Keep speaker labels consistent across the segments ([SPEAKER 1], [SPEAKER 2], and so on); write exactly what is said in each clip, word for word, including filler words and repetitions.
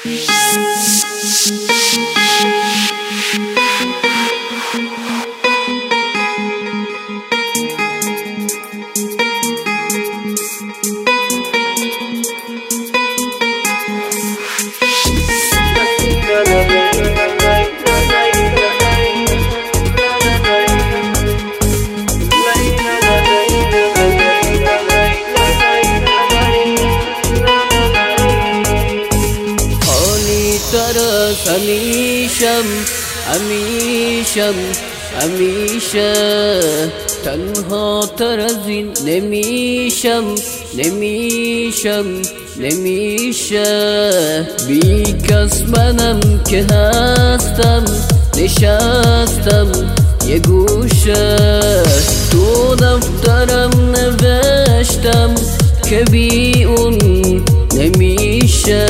[SPEAKER 1] همیشم همیشم همیشه تنها تر از این نمیشم نمیشم نمیشه بی کس منم که هستم نشستم یه گوشه تو دفترم نوشتم که بی اون نمیشه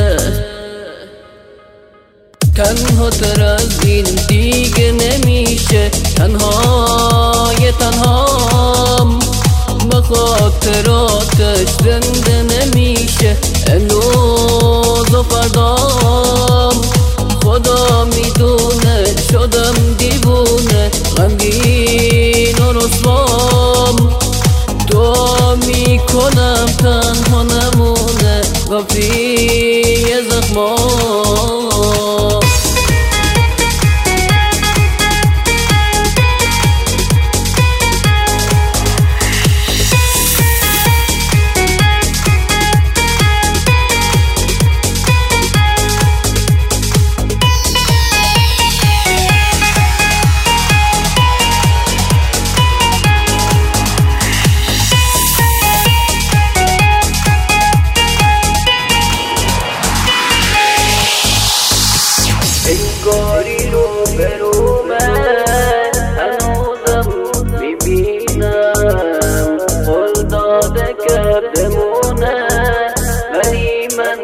[SPEAKER 1] تنها تر از این دیگه نمیشه تنهای تنهام به خاطراتش زنده نمیشه امروز و فردام خدا میدونه شدم دیوونه غمگین و رسوام دعا میکنم تنها نمونه غفی زخمام انگاری رو برومه هنوزم میبینم قول داده که بمونه ولی من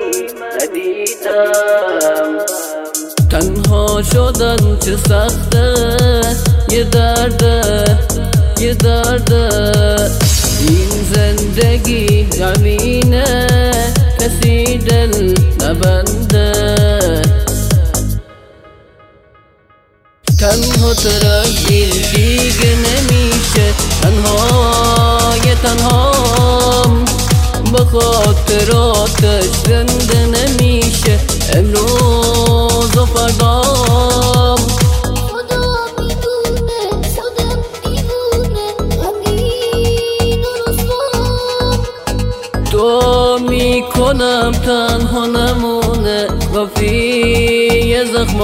[SPEAKER 1] ندیدم تنها شدن چه سخته یه درده یه درده این زندگی غمینه کسی دل نبنده تنها تر از این دیگه نمیشه تنهای تنهام به خاطراتش زنده نمیشه امروز و فردام
[SPEAKER 2] خدا میدونه شدم دیوونه غمگین و رسوام
[SPEAKER 1] دعا میکنم تنها نمونه غفی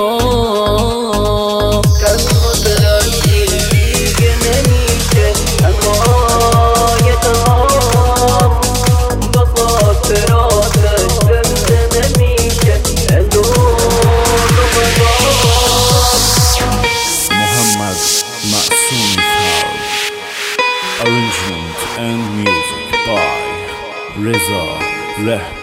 [SPEAKER 1] زخمام تنها تر از این دیگه نمیشه تنهای تنهام به خاطراتش زنده نمیشه امروز و فردام
[SPEAKER 3] محمد معصوم خال. Arrangement and music by Reza Rehbar.